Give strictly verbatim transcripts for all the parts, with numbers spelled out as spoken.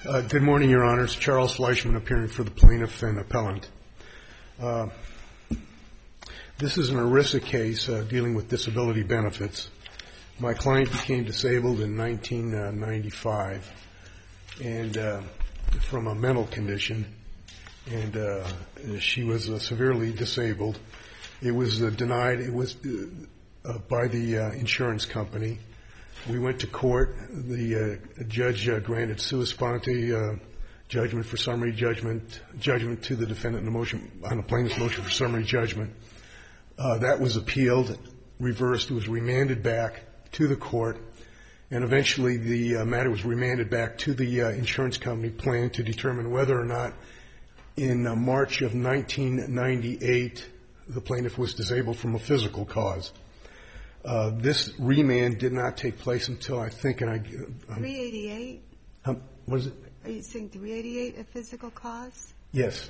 Uh, good morning, Your Honors. Charles Fleischman appearing for the plaintiff and appellant. Uh, this is an ERISA case uh, dealing with disability benefits. My client became disabled in nineteen ninety-five and uh, from a mental condition, and uh, she was uh, severely disabled. It was uh, denied. It was uh, by the uh, insurance company. We went to court. The uh, judge uh, granted sua sponte uh, judgment for summary judgment, judgment to the defendant in the motion, on the plaintiff's motion for summary judgment. Uh, that was appealed, reversed. It was remanded back to the court, and eventually the uh, matter was remanded back to the uh, insurance company plan to determine whether or not in uh, March of nineteen ninety-eight the plaintiff was disabled from a physical cause. Uh, this remand did not take place until I think, and I... Um, three eighty-eight? Um, what is it? Are you saying three eighty-eight a physical cause? Yes.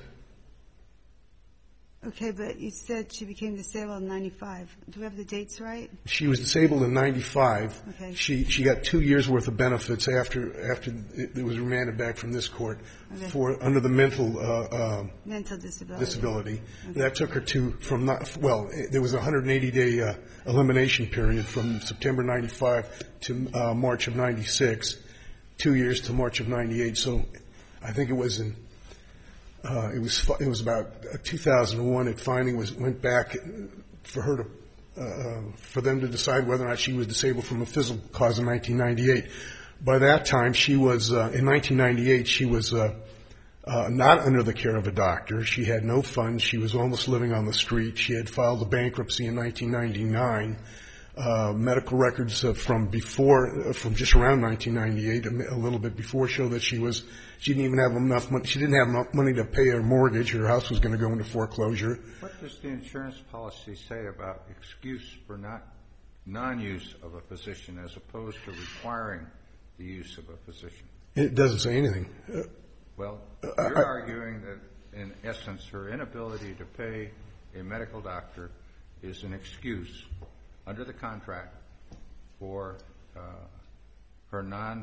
Okay, but you said she became disabled in ninety-five. Do we have the dates right? She was disabled in ninety-five. Okay. She she got two years worth of benefits after after it, it was remanded back from this court okay. for under the mental uh, uh, mental disability. Disability. Okay. That took her to from not well. There was a one hundred eighty day uh, elimination period from September ninety-five to uh, March of ninety-six. Two years to March of ninety-eight. So I think it was in. Uh, it was it was about two thousand one. It finally was went back for her to uh, for them to decide whether or not she was disabled from a physical cause in nineteen ninety-eight. By that time, she was uh, in nineteen ninety-eight. She was uh, uh, not under the care of a doctor. She had no funds. She was almost living on the street. She had filed a bankruptcy in nineteen ninety-nine. Uh, medical records uh, from before, uh, from just around nineteen ninety-eight, a, a little bit before, show that she was, she didn't even have enough money. She didn't have enough money to pay her mortgage. Her house was going to go into foreclosure. What does the insurance policy say about excuse for not non-use of a physician as opposed to requiring the use of a physician? It doesn't say anything. Uh, well, uh, you're I, arguing that, in essence, her inability to pay a medical doctor is an excuse under the contract for uh, her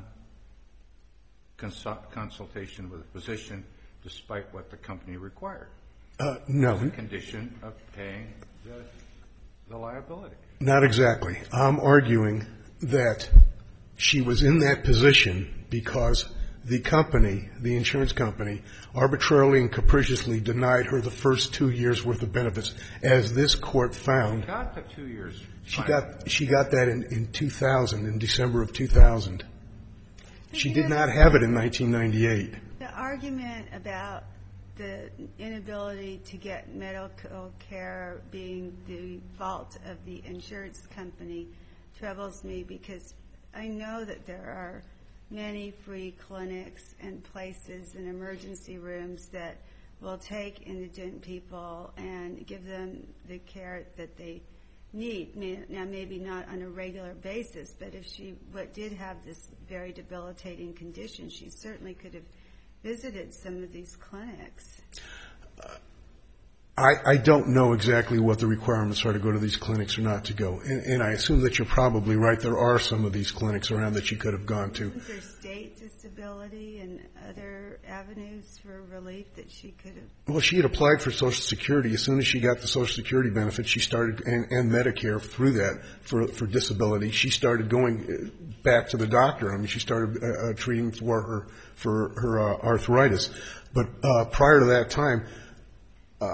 non-consultation with a physician, despite what the company required. Uh, no. As a condition of paying the, the liability. Not exactly. I'm arguing that she was in that position because the company, the insurance company, arbitrarily and capriciously denied her the first two years' worth of benefits, as this court found. She got the two years. She got she got that in, in two thousand, in December of two thousand. She did not have it in nineteen ninety-eight. The argument about the inability to get medical care being the fault of the insurance company troubles me, because I know that there are many free clinics and places and emergency rooms that will take indigent people and give them the care that they need. Now, maybe not on a regular basis, but if she what did have this very debilitating condition, she certainly could have visited some of these clinics. Uh, I, I don't know exactly what the requirements are to go to these clinics or not to go. And, and I assume that you're probably right. There are some of these clinics around that she could have gone to. Is there state disability and other avenues for relief that she could have? Well, she had applied for Social Security. As soon as she got the Social Security benefit, she started, and, and Medicare through that for, for disability, she started going back to the doctor. I mean, she started uh, uh, treating for her, for her uh, arthritis. But uh, prior to that time, uh,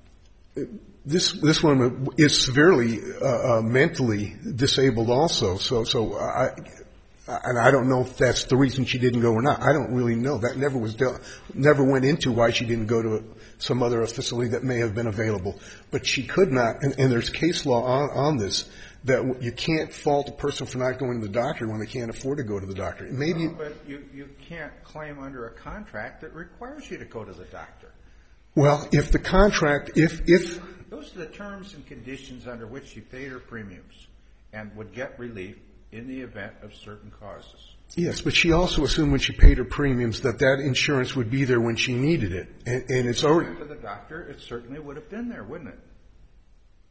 This this woman is severely uh, uh, mentally disabled also. So so I and I don't know if that's the reason she didn't go or not. I don't really know. That never was dealt, never went into why she didn't go to some other facility that may have been available. But she could not. And, and there's case law on, on this that you can't fault a person for not going to the doctor when they can't afford to go to the doctor. Maybe. No, but you you can't claim under a contract that requires you to go to the doctor. Well, if the contract, if, if... Those are the terms and conditions under which she paid her premiums and would get relief in the event of certain causes. Yes, but she also assumed when she paid her premiums that that insurance would be there when she needed it. And, and it's already... For the doctor, it certainly would have been there, wouldn't it?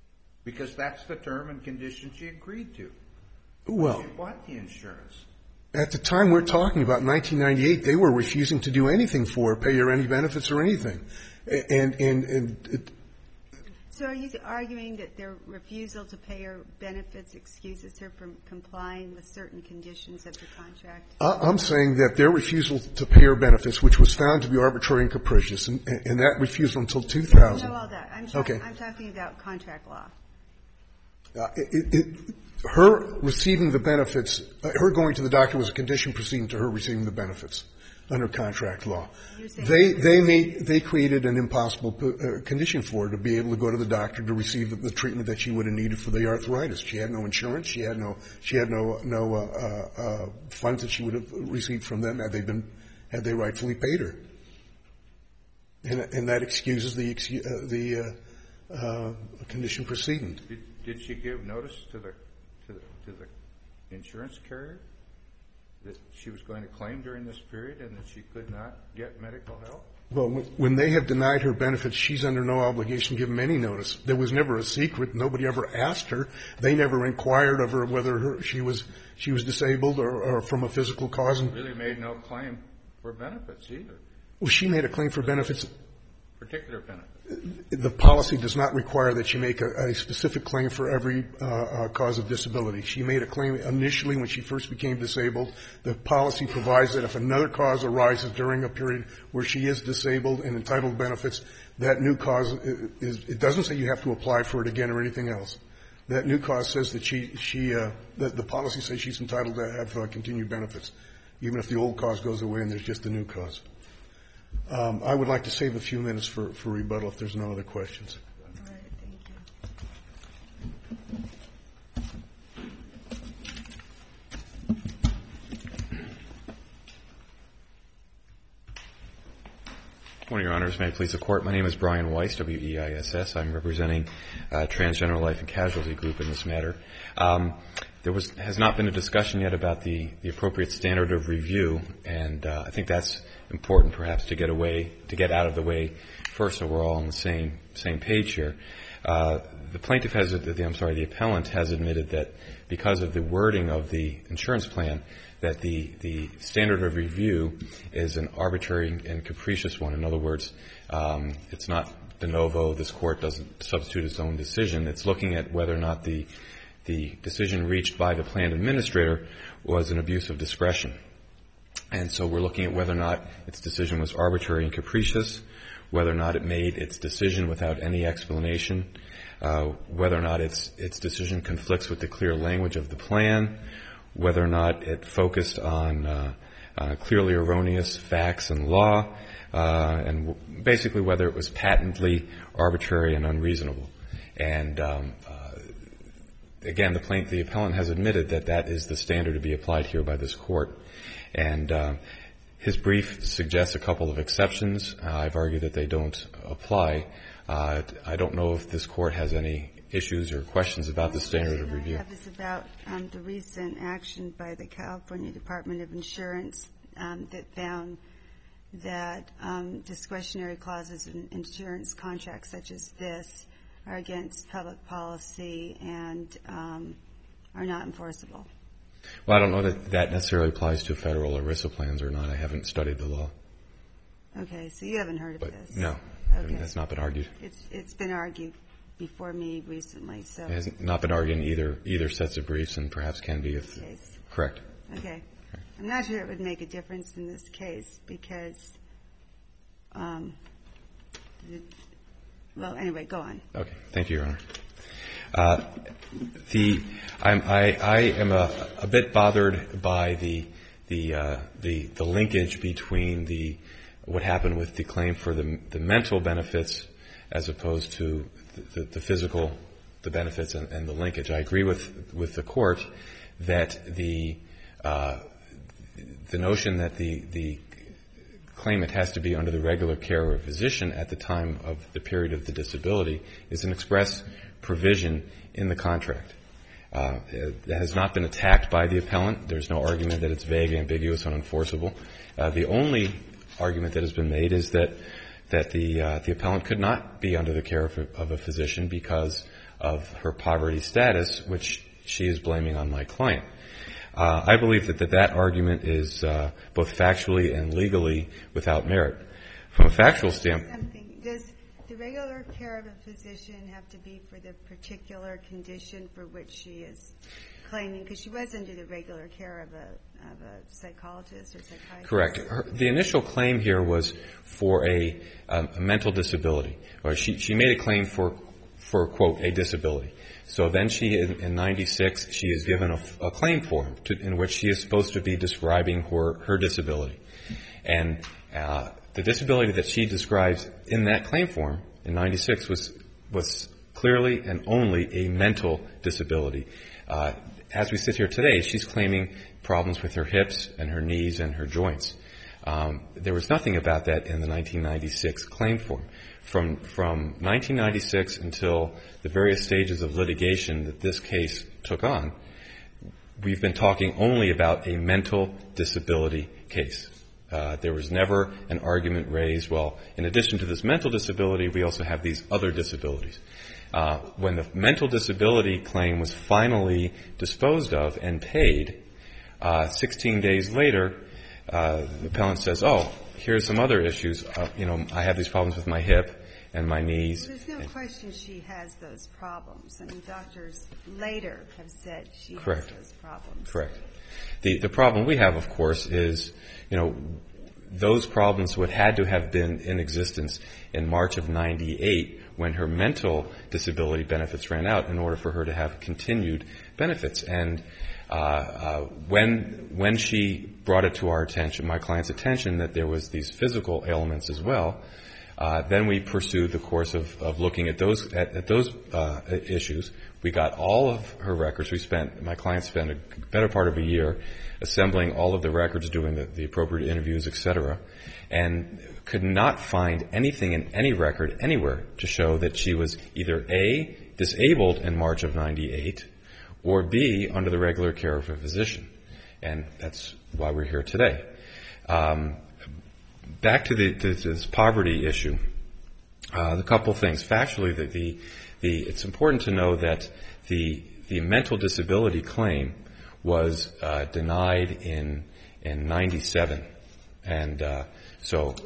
Because that's the term and condition she agreed to. Well... She bought the insurance. At the time we're talking about, nineteen ninety-eight, they were refusing to do anything for her, pay her any benefits or anything. And, and, and it, So are you arguing that their refusal to pay her benefits excuses her from complying with certain conditions of the contract? I'm saying that their refusal to pay her benefits, which was found to be arbitrary and capricious, and, and that refusal until two thousand. I know all that. I'm, tra- Okay. I'm talking about contract law. Uh, it, it, her receiving the benefits, uh, her going to the doctor was a condition preceding to her receiving the benefits under contract law. They they made they created an impossible uh, condition for her to be able to go to the doctor to receive the, the treatment that she would have needed for the arthritis. She had no insurance. She had no she had no no uh, uh, uh, funds that she would have received from them had they been had they rightfully paid her. And and that excuses the uh, the uh, uh, condition preceding. Did, did she give notice to the to the, to the insurance carrier that she was going to claim during this period and that she could not get medical help? Well, when they have denied her benefits, she's under no obligation to give them any notice. There was never a secret. Nobody ever asked her. They never inquired of her whether her, she was she was disabled or, or from a physical cause. And really made no claim for benefits either. Well, she made a claim for benefits. Particular benefits. The policy does not require that she make a, a specific claim for every uh, uh, cause of disability. She made a claim initially when she first became disabled. The policy provides that if another cause arises during a period where she is disabled and entitled to benefits, that new cause is, it doesn't say you have to apply for it again or anything else. That new cause says that she, she uh, that the policy says she's entitled to have uh, continued benefits, even if the old cause goes away and there's just a new cause. Um, I would like to save a few minutes for, for rebuttal if there's no other questions. All right, thank you. Good morning, Your Honors. May it please the Court. My name is Brian Weiss, W E I S S. I'm representing uh, Transgeneral Life and Casualty Group in this matter. Um, there was has not been a discussion yet about the, the appropriate standard of review, and uh, I think that's important perhaps to get away, to get out of the way first so we're all on the same same page here. Uh, the plaintiff has, the, I'm sorry, the appellant has admitted that because of the wording of the insurance plan, that the, the standard of review is an arbitrary and capricious one. In other words, um, it's not de novo. This Court doesn't substitute its own decision. It's looking at whether or not the, the decision reached by the plan administrator was an abuse of discretion. And so we're looking at whether or not its decision was arbitrary and capricious, whether or not it made its decision without any explanation, uh, whether or not its its decision conflicts with the clear language of the plan, whether or not it focused on uh, uh, clearly erroneous facts and law, uh, and w- basically whether it was patently arbitrary and unreasonable. And um, uh, again, the plaintiff, the appellant has admitted that that is the standard to be applied here by this Court. And uh, his brief suggests a couple of exceptions. Uh, I've argued that they don't apply. Uh, I don't know if this Court has any issues or questions about the standard of review. The question I have is about um, the recent action by the California Department of Insurance um, that found that um, discretionary clauses in insurance contracts such as this are against public policy and um, are not enforceable. Well, I don't know that that necessarily applies to federal ERISA plans or not. I haven't studied the law. Okay, so you haven't heard of But this? no, Okay. that's not been argued. It's it's been argued before me recently, so. It has not been argued in either either sets of briefs, and perhaps can be if Case. correct. Okay. I'm not sure it would make a difference in this case because, um, the, well, anyway, go on. Okay. Thank you, Your Honor. Uh, the I'm, I I am a, a bit bothered by the the uh, the the linkage between the what happened with the claim for the the mental benefits as opposed to the, the, the physical the benefits and, and the linkage. I agree with with the Court that the uh, the notion that the the claimant has to be under the regular care of a physician at the time of the period of the disability is an express provision in the contract. Uh, it has not been attacked by the appellant. There's no argument that it's vague, ambiguous, and unenforceable. Uh, the only argument that has been made is that that the uh, the appellant could not be under the care of a, of a physician because of her poverty status, which she is blaming on my client. Uh, I believe that that, that argument is uh, both factually and legally without merit. From a factual standpoint, does the regular care of a physician have to be for the particular condition for which she is claiming? Because she was under the regular care of a, of a psychologist or psychiatrist. Correct. Her, the initial claim here was for a, um, a mental disability. Or she, she made a claim for, for, quote, a disability. So then she, in, in ninety-six, she is given a, a claim form to, in which she is supposed to be describing her, her disability. And uh, the disability that she describes in that claim form in ninety-six was, was clearly and only a mental disability. Uh, as we sit here today, she's claiming problems with her hips and her knees and her joints. Um, there was nothing about that in the nineteen ninety-six claim form. From, from nineteen ninety-six until the various stages of litigation that this case took on, we've been talking only about a mental disability case. Uh, there was never an argument raised, well, in addition to this mental disability, we also have these other disabilities. Uh, when the mental disability claim was finally disposed of and paid, uh, sixteen days later, uh, the appellant says, oh, here's some other issues. Uh, you know, I have these problems with my hip and my knees. There's no question she has those problems. I mean, doctors later have said she Correct. has those problems. Correct. The the problem we have, of course, is, you know, those problems would had to have been in existence in March of ninety-eight when her mental disability benefits ran out in order for her to have continued benefits. And uh, uh, when when she brought it to our attention, my client's attention, that there was these physical ailments as well, uh, then we pursued the course of, of looking at those at, at those uh, issues. We got all of her records. We spent, my client spent a better part of a year assembling all of the records, doing the, the appropriate interviews, et cetera, and could not find anything in any record anywhere to show that she was either A, disabled in March of ninety-eight, or B, under the regular care of a physician. And that's why we're here today. Um, back to, the, to this poverty issue, uh, the couple things. Factually, the, the, the, it's important to know that the, the mental disability claim was uh, denied in in ninety-seven, and uh, so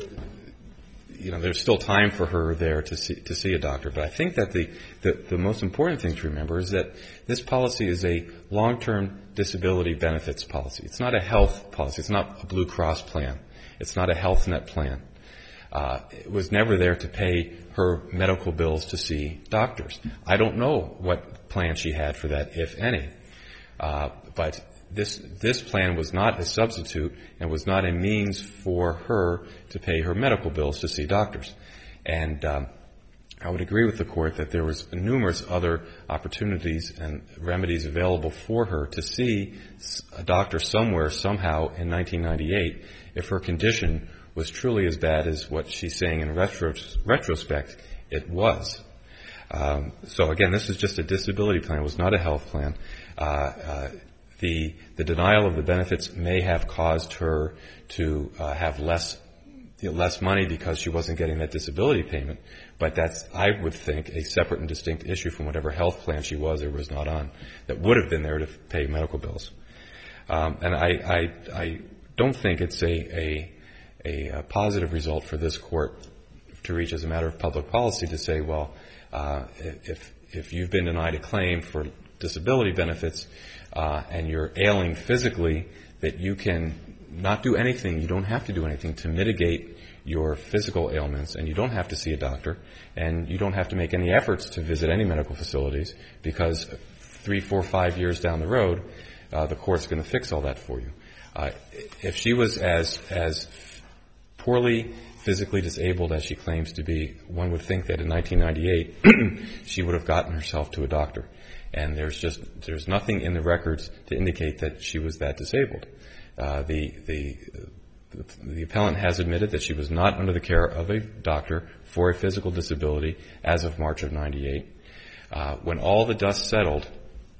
you know there's still time for her there to see to see a doctor. But I think that the, the the most important thing to remember is that this policy is a long-term disability benefits policy. It's not a health policy. It's not a Blue Cross plan. It's not a Health Net plan. Uh, it was never there to pay her medical bills to see doctors. I don't know what plan she had for that, if any. Uh, but this this plan was not a substitute and was not a means for her to pay her medical bills to see doctors. And um, I would agree with the court that there was numerous other opportunities and remedies available for her to see a doctor somewhere, somehow, in nineteen ninety-eight, if her condition was truly as bad as what she's saying in retros- retrospect it was. Um, so again, this is just a disability plan. It was not a health plan. Uh, uh, the the denial of the benefits may have caused her to uh, have less you know, less money because she wasn't getting that disability payment, but that's, I would think, a separate and distinct issue from whatever health plan she was or was not on that would have been there to pay medical bills. Um, and I, I I don't think it's a, a a positive result for this court to reach as a matter of public policy to say, well, uh, if if you've been denied a claim for disability benefits uh, and you're ailing physically, that you can not do anything, you don't have to do anything to mitigate your physical ailments, and you don't have to see a doctor, and you don't have to make any efforts to visit any medical facilities, because three, four, five years down the road, uh, the court's going to fix all that for you. Uh, if she was as as poorly physically disabled as she claims to be, one would think that in nineteen ninety-eight she would have gotten herself to a doctor. And there's just there's nothing in the records to indicate that she was that disabled. Uh, the the the appellant has admitted that she was not under the care of a doctor for a physical disability as of March of ninety-eight. Uh, when all the dust settled,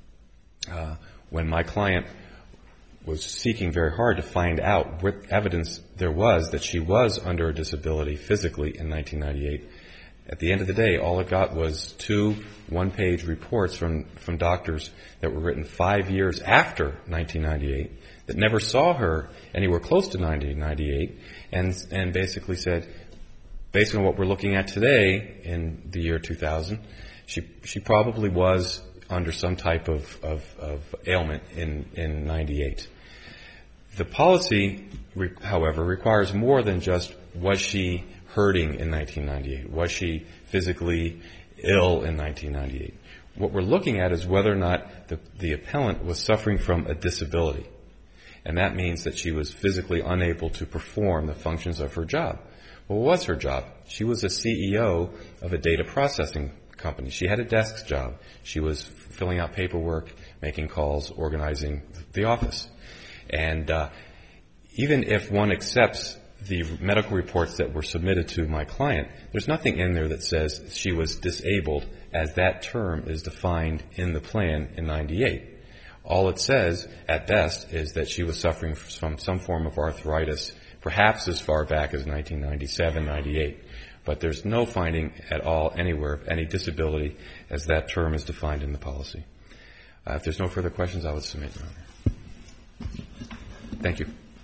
uh, when my client was seeking very hard to find out what evidence there was that she was under a disability physically in nineteen ninety-eight, At the end of the day, all it got was two one-page reports from, from doctors that were written five years after nineteen ninety-eight that never saw her anywhere close to nineteen ninety-eight and, and basically said, based on what we're looking at today in the year two thousand, she, she probably was under some type of, of, of ailment in, in ninety-eight. The policy, however, requires more than just was she hurting in nineteen ninety-eight? Was she physically ill in nineteen ninety-eight? What we're looking at is whether or not the, the appellant was suffering from a disability. And that means that she was physically unable to perform the functions of her job. Well, what was her job? She was a C E O of a data processing company. She had a desk job. She was filling out paperwork, making calls, organizing the office. And uh, even if one accepts the medical reports that were submitted to my client, there's nothing in there that says she was disabled as that term is defined in the plan in ninety-eight. All it says, at best, is that she was suffering from some form of arthritis, perhaps as far back as nineteen ninety-seven, ninety-eight. But there's no finding at all anywhere of any disability as that term is defined in the policy. Uh, if there's no further questions, I would submit, Your Honor. Thank you.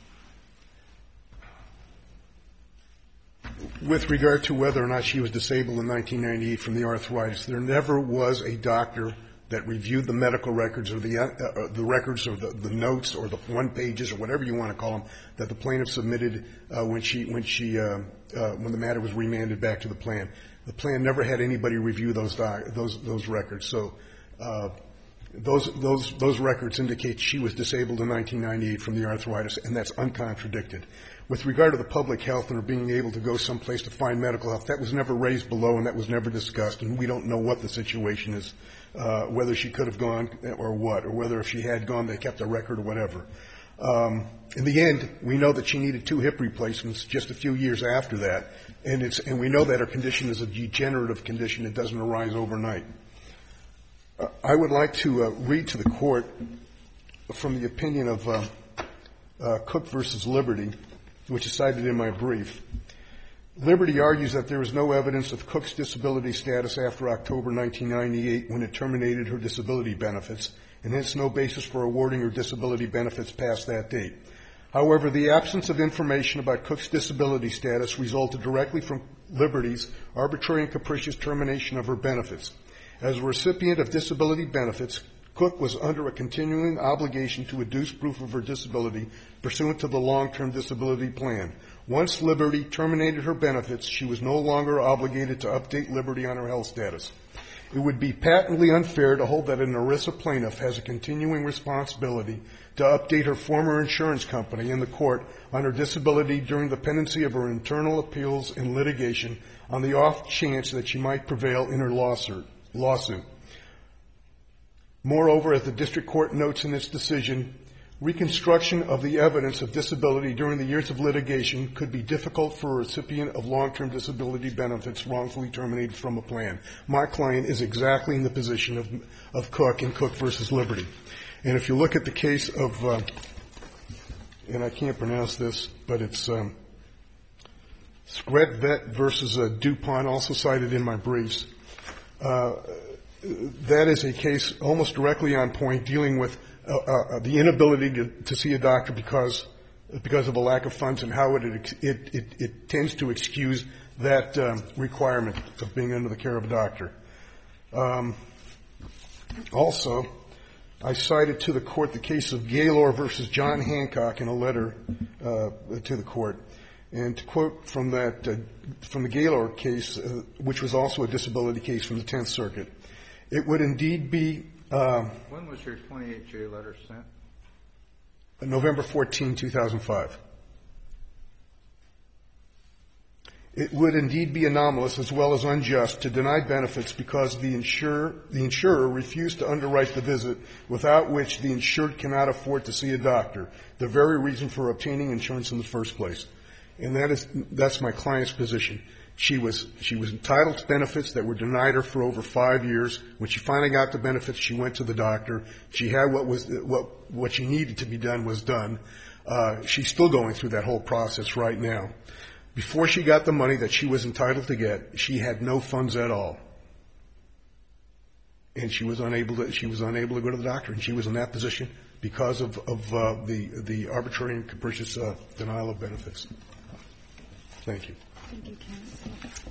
With regard to whether or not she was disabled in nineteen ninety-eight from the arthritis, there never was a doctor that reviewed the medical records or the uh, the records or the, the notes or the one pages or whatever you want to call them that the plaintiff submitted uh, when she when she uh, uh, when the matter was remanded back to the plan. The plan never had anybody review those doc, those those records. So uh, those those those records indicate she was disabled in nineteen ninety-eight from the arthritis, and that's uncontradicted. With regard to the public health and her being able to go someplace to find medical help, that was never raised below and that was never discussed, and we don't know what the situation is, uh, whether she could have gone or what, or whether if she had gone they kept a record or whatever. Um, in the end, we know that she needed two hip replacements just a few years after that, and it's and we know that her condition is a degenerative condition. It doesn't arise overnight. Uh, I would like to uh, read to the court from the opinion of uh, uh, Cook versus Liberty, which is cited in my brief. Liberty argues that there is no evidence of Cook's disability status after October nineteen ninety-eight when it terminated her disability benefits, and hence no basis for awarding her disability benefits past that date. However, the absence of information about Cook's disability status resulted directly from Liberty's arbitrary and capricious termination of her benefits. As a recipient of disability benefits, Cook was under a continuing obligation to adduce proof of her disability pursuant to the long-term disability plan. Once Liberty terminated her benefits, she was no longer obligated to update Liberty on her health status. It would be patently unfair to hold that an ERISA plaintiff has a continuing responsibility to update her former insurance company in the court on her disability during the pendency of her internal appeals and litigation on the off chance that she might prevail in her lawsuit. lawsuit. Moreover, as the district court notes in its decision, reconstruction of the evidence of disability during the years of litigation could be difficult for a recipient of long-term disability benefits wrongfully terminated from a plan. My client is exactly in the position of, of Cook in Cook versus Liberty. And if you look at the case of, uh, and I can't pronounce this, but it's um, Skretvet versus uh, DuPont, also cited in my briefs. Uh, that is a case almost directly on point dealing with uh, uh, the inability to, to see a doctor because because of a lack of funds and how it it, it, it tends to excuse that um, requirement of being under the care of a doctor. Um, also, I cited to the court the case of Gaylor versus John Hancock in a letter uh, to the court. And to quote from that, uh, from the Gaylor case, uh, which was also a disability case from the Tenth Circuit, it would indeed be. Uh, when was your twenty-eight J letter sent? November fourteenth, two thousand five. It would indeed be anomalous as well as unjust to deny benefits because the insurer, the insurer refused to underwrite the visit, without which the insured cannot afford to see a doctor, the very reason for obtaining insurance in the first place. And that is, that's my client's position. She was, she was entitled to benefits that were denied her for over five years. When she finally got the benefits, she went to the doctor. She had what was, what, what she needed to be done was done. Uh, she's still going through that whole process right now. Before she got the money that she was entitled to get, she had no funds at all. And she was unable to, she was unable to go to the doctor, and she was in that position because of, of uh, the, the arbitrary and capricious uh, denial of benefits. Thank you. Thank you, counsel.